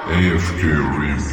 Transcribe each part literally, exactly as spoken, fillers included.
ای اف کی Remix.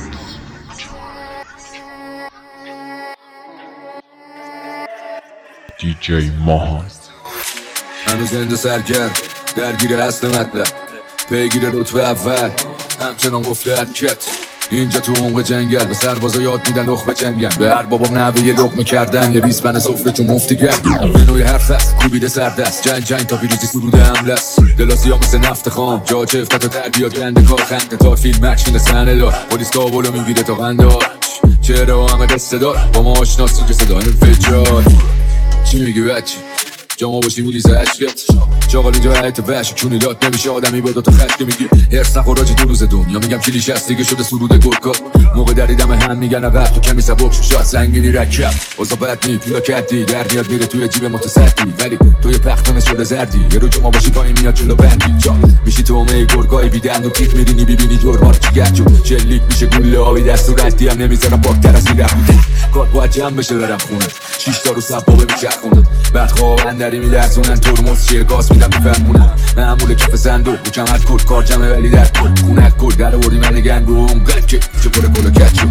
دی جی ماهان هنوز زنده سرگرد درگیر اصل مطلب پیگیر رتبه اول همچنان گفته حرکت اینجا تو عمق جنگل به سربازا یاد میدن نخبه جنگل به هر بابام نوه یه لقمه کردن یه ریسپن صفره چون مفتی گرد به نوی حرف هست کوبیده سردست جنگ جنگ تا پیروزی سرود حمله است دلاسی ها مثل نفت خام جا چه افتت و تربیات گنده کار خنده تار فیلم اکشن سنه دار پلیس کابلو میگیره تا قندار چهره و همه قصه دار با ما آشناسی که صدا فجار چی میگی بچه جا ما باشیم میلیزه عشقت چاقال اینجا حیط وحش چونی لات نمیشه آدمی با دوتا خشک میگی هرس نخور راجی دو روز دنیا میگم کلیش هست دیگه شده سرود گرکا موقع دریدم هم میگن عقب تو کمی سبک شو شاید سنگینی رکب اوزا بد نی پیلا کردی در میاد میره توی جیب متسدی ولی توی پختانه شده زردی یه رو جا ما باشی پایین میاد جلو بندی جا میشی تو همه گرگای بیدند و تیت میرینی ببینی جرها رو چیگر جو شلیک میشه گوله آبی دست و ردی هم نمیذارم باکتر از این رفت کار باید جمع بشه برم خونت شیش تا رو سبابه میچرخوند بعد خواب اندری میدرزونن ترمز چیه گاز میدم میفهمونن معمول کف صندوق رو کمر کرد کار جمعه ولی در کل خونت کرد در آوردی من گنگو هم گلکه چه پر کلو کچو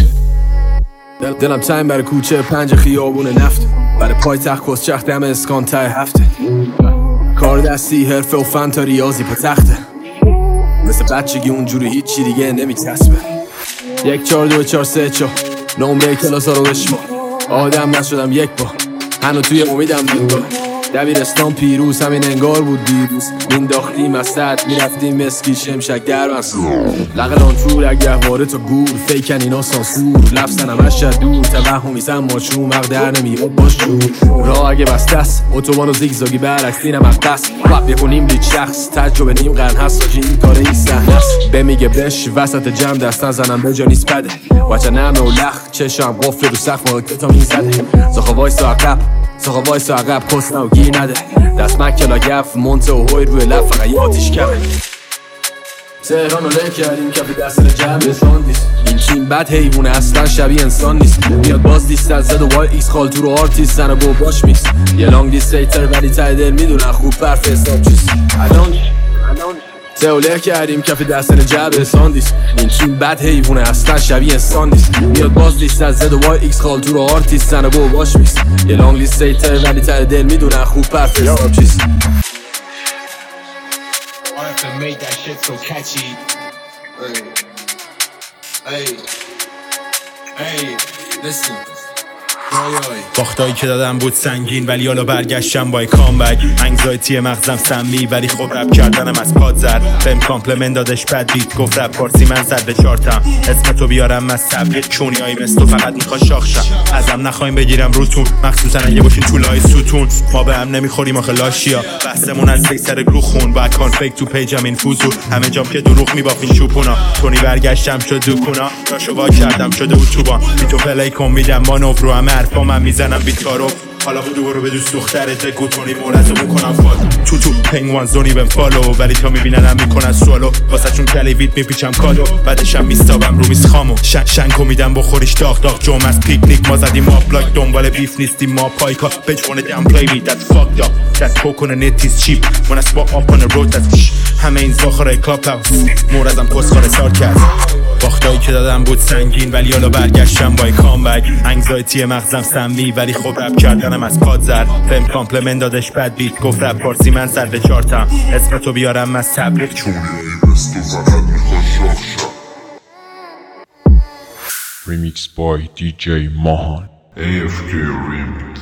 دل دلم تایم برای کوچه پنج خیابون نفت برای پای تخت کس چخت دم اسکان تای هفته کار دستی حرفه و فن تا ریاضی پا تخته مثل بچگی اونجوری هیچی دیگه نمیچسبه یک چار دو چار سه چار نمره کلاس ها رو بشما آدم نشدم یک با هنو توی امیدم بود دبیرستان پیروز همین انگار بود دیروز مینداختیم از سطح میرفتیم مسکی شمشک در بست لقلان تور اگه واره تا گور فیکن اینا سانسور لفظن همش شد دور توهمیزم ماشو مغ در نمیاد باش جور راه اگه بسته است اتوبان و زیگزاگی برعکس دینم اقدس وقت بکنیم لید شخص تجربه نیم قرن هست آجی این کاره این سحنه است بمیگه بش وسط جمع دستن زنم به جا نیست پده وچه نمه و لخ چشم قفل رو سخت ماکتا میزده زخوا وایسا عقب زخوا وایسا عقب کسنه و گیر نده دست مکلا گف منته و هوی روی لب فقط یه آتیش کمه تهران رو له کردیم کف دست جمع ساندیس این چین بد حیوونه اصلا شبیه انسان نیست میاد باز دیست از زد و وای ایکس خال تو رو آرتیست زن و گو باش میکس یه لانگ دیستیتر ولی ته دل میدونن خوب برف حساب چیست الان تهوله کردیم کف دستن جبه ساندیس این چین بد حیوونه اصلا شبیه انسان نیست میاد باز لیست از زد و وای ایکس خال تو رو آرتیست زن و گو باش میکس یه لانگ لیستیتر ولی ته دل میدونن خوب برف حساب چیست Made that shit so catchy. Hey, hey, hey, listen. باختایی که دادم بود سنگین ولی حالا برگشتم با کامبک انگزایتی مغزم سمی ولی خب رپ کردنم از پاد زد بهم کامپلمنت دادش بد بیت گفت رپ پارسی من زد به چارتم اسم تو بیارم از تبلیغ چونی هایی مثل تو فقط میخوا شاخ شم ازم نخوایم بگیرم روتون مخصوصا اگه باشین طولای ستون ما به هم نمیخوریم آخه لاشیا بحثمون از سر گروه خون با اکان فیک تو پیجم این فوزور همه جام که دروغ میبافین شوپونا تونی برگشتم شد دوکونا راشو وا کردم شده اتوبان بی تو پلی کن میدم مانور رو هم حرفا من میزنم بیتارو حالا بودو رو به دوست دخترت بگو تونی مورزو میکنم فالو تو تو پنگوان زونی بهم فالو ولی تا میبیننم میکنن سوالو واسه چون کلیویت میپیچم کادو بعدشم میستابم رو میز خامو شن شنکو میدم بخوریش داغ داغ جوم از پیکنیک ما زدیم ما بلاک دنبال بیف نیستیم ما پایکا bitch wanna damn play me that's fucked up that coconut is cheap when I spot up on the road that's همه این زاخره کلاپ هاوس مورزم کسخاره سار کرد باختایی که دادم بود سنگین ولی حالا برگشتم با کامبک انگزایتی مغزم سمی ولی خب رپ کردنم از پاد زد بهم کامپلمنت دادش بد بیت گفت رپ پارسی من سر به چارتم اسم تو بیارم از تبلیغ چونی مثل تو فقط میخوا شاخ شم Remix by دی جی ماهان ای اف کی Remix.